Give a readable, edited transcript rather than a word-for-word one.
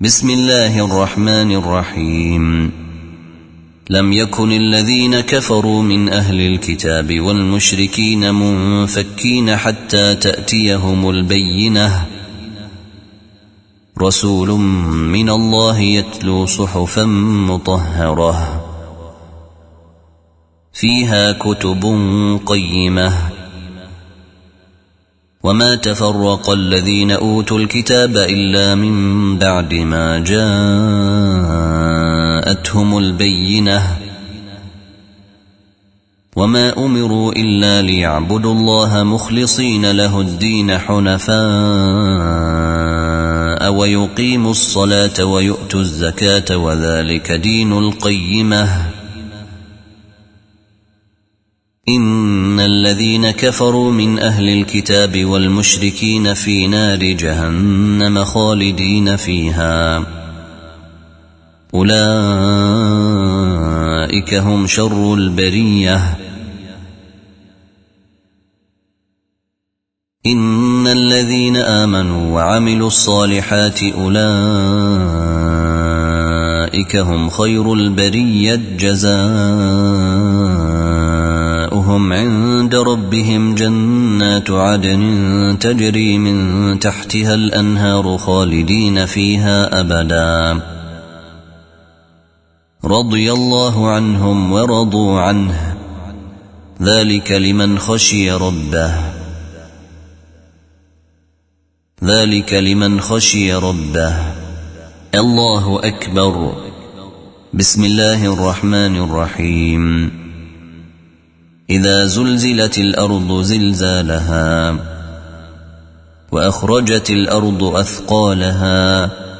بسم الله الرحمن الرحيم. لم يكن الذين كفروا من أهل الكتاب والمشركين منفكين حتى تأتيهم البينة، رسول من الله يتلو صحفا مطهرة فيها كتب قيمة. وما تفرق الذين أوتوا الكتاب إلا من بعد ما جاءتهم البينة، وما أمروا إلا ليعبدوا الله مخلصين له الدين حنفاء ويقيموا الصلاة ويؤتوا الزكاة وذلك دين القيمة. إن الذين كفروا من أهل الكتاب والمشركين في نار جهنم خالدين فيها، أولئك هم شر البرية. إن الذين آمنوا وعملوا الصالحات أولئك هم خير البرية، جزاؤهم عند ربهم جنات عدن تجري من تحتها الأنهار خالدين فيها أبدا، رضي الله عنهم ورضوا عنه، ذلك لمن خشي ربه، ذلك لمن خشي ربه. الله أكبر. بسم الله الرحمن الرحيم. إذا زلزلت الأرض زلزالها وأخرجت الأرض أثقالها